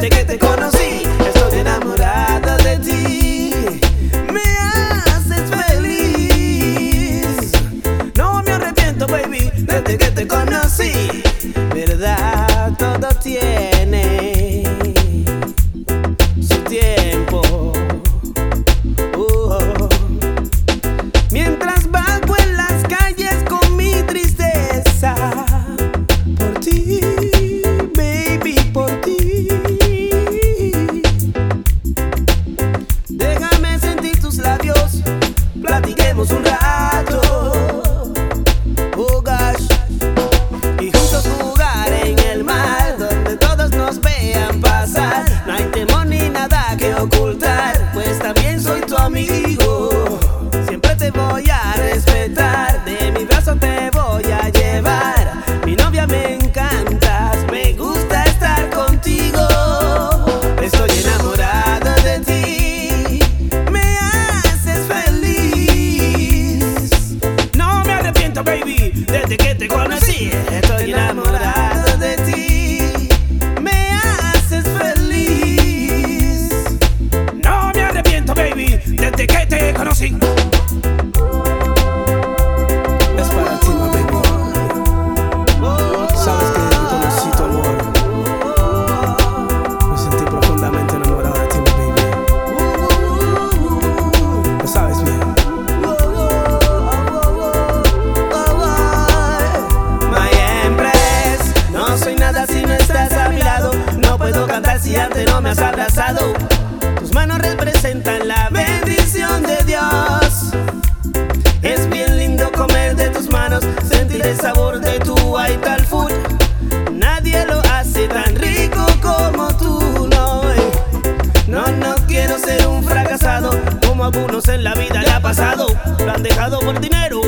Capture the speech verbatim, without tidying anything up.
desde que te conocí. Estoy enamorada de ti, me haces feliz. No me arrepiento, baby, desde que te conocí. Verdad, todo tiene su tiempo. Uh-oh. Mientras vago en las calles con mi tristeza, por ti, baby, por ti. Déjame sentir tus labios, platiquemos un rato. Oh gosh. Y juntos jugar en el mar, donde todos nos vean pasar. No hay temor ni nada que ocultar, pues también soy tu amigo. Siempre te voy a respetar, de mi brazo te voy a llevar. Mi novia, me encantas, me gusta estar contigo. Estoy enamorado de ti, me haces feliz. No me arrepiento, baby, desde que te conocí. Estoy enamorado de ti, me haces feliz. No me arrepiento, baby, desde que te conocí. Es para ti, my baby. Sabes que desde que conocí tu amor, me sentí profundamente enamorado de ti, my baby. Lo sabes bien. My Empress, no soy nada si no estás a mi lado. No puedo cantar si antes no me has abrazado. Tus manos representan la bendición de Dios. Es bien lindo comer de tus manos, sentir el sabor de tu vital food. Nadie lo hace tan rico como tú, no. eh. No, no quiero ser un fracasado, como a algunos en la vida le ha pasado. Lo han dejado por dinero